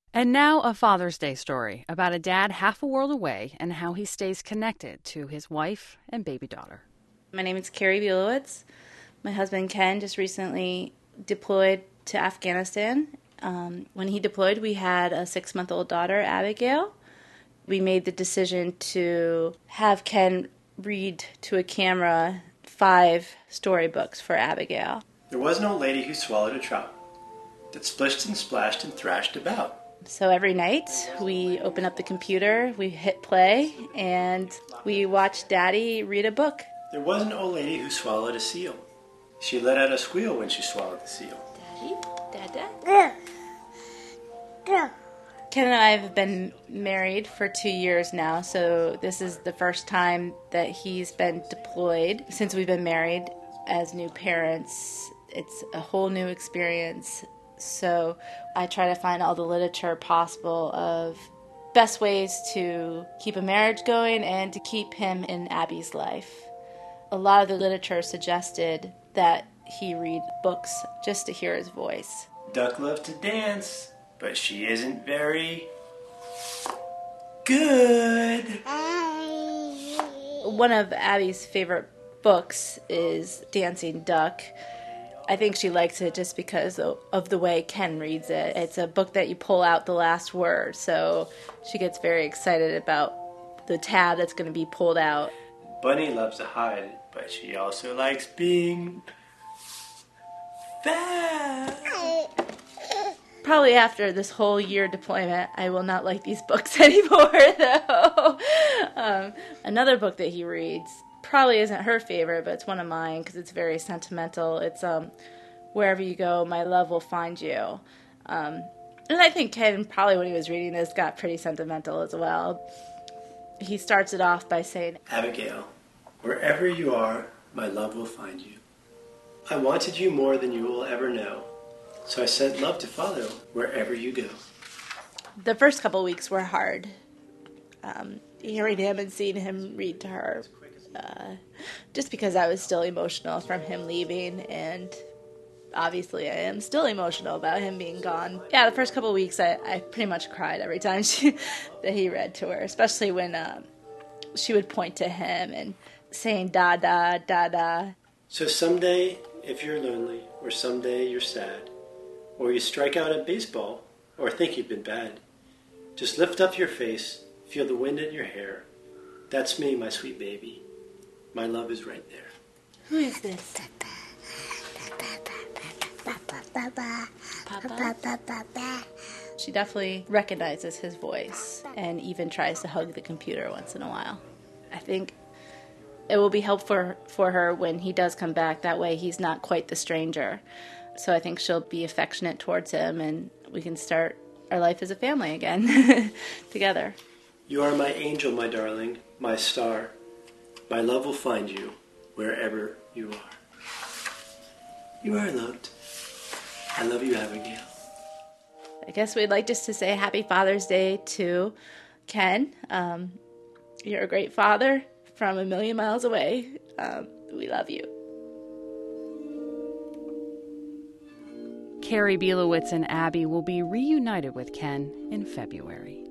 And now a Father's Day story about a dad half a world away and how he stays connected to his wife and baby daughter. My name is Carrie Bulowitz. My husband Ken just recently deployed to Afghanistan. When he deployed, we had a 6-month-old daughter, Abigail. We made the decision to have Ken read to a camera 5 storybooks for Abigail. There was an old lady who swallowed a trout that splished and splashed and thrashed about. So every night we open up the computer, we hit play, and we watch Daddy read a book. There was an old lady who swallowed a seal. She let out a squeal when she swallowed the seal. Daddy? Dada? Ken and I have been married for 2 years now, so this is the first time that he's been deployed since we've been married as new parents. It's a whole new experience. So I try to find all the literature possible of best ways to keep a marriage going and to keep him in Abby's life. A lot of the literature suggested that he read books just to hear his voice. Duck loves to dance, but she isn't very good. One of Abby's favorite books is Dancing Duck. I think she likes it just because of the way Ken reads it. It's a book that you pull out the last word, so she gets very excited about the tab that's going to be pulled out. Bunny loves to hide, but she also likes being fat. Probably after this whole year deployment, I will not like these books anymore, though. Another book that he reads probably isn't her favorite, but it's one of mine because it's very sentimental. It's Wherever You Go, My Love Will Find You. And I think Ken, probably when he was reading this, got pretty sentimental as well. He starts it off by saying, Abigail, wherever you are, my love will find you. I wanted you more than you will ever know, so I sent love to follow wherever you go. The first couple weeks were hard. Hearing him and seeing him read to her. Just because I was still emotional from him leaving, and obviously I am still emotional about him being gone. Yeah, the first couple of weeks I pretty much cried every time that he read to her, especially when she would point to him and saying da da da da. So someday, if you're lonely, or someday you're sad, or you strike out at baseball, or think you've been bad, just lift up your face, feel the wind in your hair. That's me, my sweet baby. My love is right there. Who is this? Papa? She definitely recognizes his voice and even tries to hug the computer once in a while. I think it will be helpful for her when he does come back. That way he's not quite the stranger. So I think she'll be affectionate towards him and we can start our life as a family again together. You are my angel, my darling, my star. My love will find you wherever you are. You are loved. I love you, Abigail. I guess we'd like just to say Happy Father's Day to Ken. You're a great father from a million miles away. We love you. Carrie Bulowitz and Abby will be reunited with Ken in February.